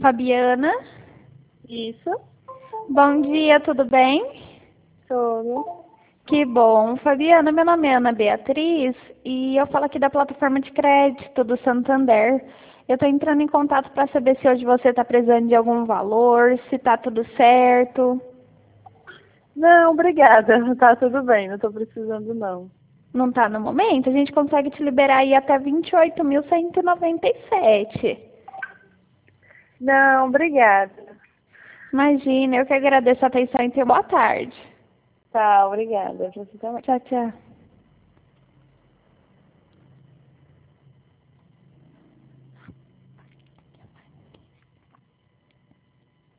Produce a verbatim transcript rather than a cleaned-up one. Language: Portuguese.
Fabiana, Isso, bom dia, tudo bem? tudo. Que bom. Fabiana, meu nome é Ana Beatriz e eu falo aqui da plataforma de crédito do Santander. Eu estou entrando em contato para saber se hoje você está precisando de algum valor, se está tudo certo. Não, obrigada. Tá tudo bem, não tô precisando não. Não está no momento? A gente consegue te liberar aí até vinte e oito mil cento e noventa e sete. Não, obrigada. Imagina, eu que agradeço a atenção e tenha boa tarde. Tá, obrigada. Você também. Tchau, tchau.